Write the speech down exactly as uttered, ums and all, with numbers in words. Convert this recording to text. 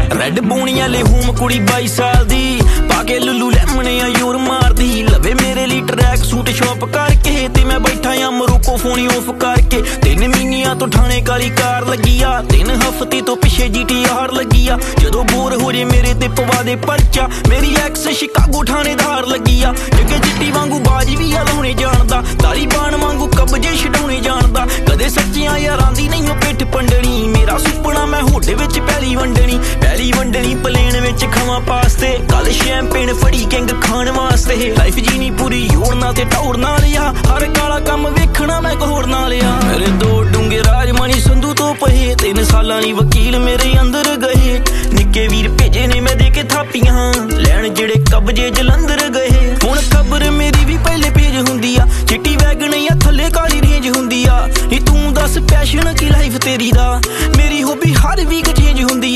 red ਬੋਣੀ ਵਾਲੇ ਹੂਮ ਕੁੜੀ ਬਾਈ ਸਾਲ ਦੀ ਪਾ ਕੇ ਲੁੱਲੂ ਲੈਮਣੇ ਆ ਯੂਰ ਮਾਰਦੀ ਲਵੇ ਮੇਰੇ ਲਈ ਟਰੈਕ ਸੂਟ ਸ਼ੌਪ ਕਰਕੇ ਤੇ ਮੈਂ ਬੈਠਾ ਆ ਮਰੋਕੋ ਫੋਨੀ ਆਫ ਕਰਕੇ ਤਿੰਨ ਮਹੀਨਿਆਂ ਤੋਂ ਠਾਣੇ ਕਾਲੀ ਕਾਰ ਲੱਗੀ ਆ ਤਿੰਨ ਹਫ਼ਤੇ ਤੋਂ ਪਿੱਛੇ ਜੀ ਟੀ ਆਰ ਲੱਗੀ ਆ ਜਦੋਂ ਬੋਰ ਹੋ ਜੇ ਮੇਰੇ ਤੇ ਪਵਾ ਦੇ ਪਰਚਾ ਮੇਰੀ ਐਕਸ ਸ਼ਿਕਾਗੋ ਠਾਣੇਦਾਰ ਲੱਗੀ ਆ ਜੱਗੇ ਚਿੱਟੀ ਵਾਂਗੂ ਬਾਜ ਵੀ ਲਾਉਣੇ ਜਾਣਦਾ ਤਾਲੀਬਾਨ ਵਾਂਗੂ ਕਬਜੇ ਛਡਾਉਣੇ ਜਾਣਦਾ ਕਦੇ ਸੱਚੀਆਂ ਯਾਰਾਂ ਦੀ ਨਹੀਂ ਪਿੱਠ ਪੰਡਣੀ ਮੇਰਾ ਸੁਪਨਾ ਮੈਂ ਹੋਡੇ ਵਿੱਚ ਪਹਿਲੀ ਵੰਡਣੀ ਪਹਿਲੀ ਵੰਡਣੀ ਪਲੇਨ ਵਿੱਚ ਖਾਵਾਂ ਪਾਸਤੇ ਕੱਲ ਸ਼ੈਂਪੇਨ ਫੜੀ ਕਿੰਗ ਖਾਣ ਵਾਸਤੇ ਲਾਈਫ ਜੀਣੀ ਪੂਰੀ ਯੋੜ ਨਾਲ ਤੇ ਟੌਰ ਨਾਲ ਆ ਹਰ ਕਾਲਾ ਕੰਮ ਵੇਖਣਾ ਮੈਂ ਕੋਰ ਨਾਲ ਆ ਮੇਰੇ ਦੋ ਡੂੰਗੇ ਰਾਜਮਾਨੀ ਸੰਧੂ ਤੋਂ ਪਏ ਤਿੰਨ ਸਾਲਾਂ ਲਈ ਵਕੀਲ ਮੇਰੇ ਅੰਦਰ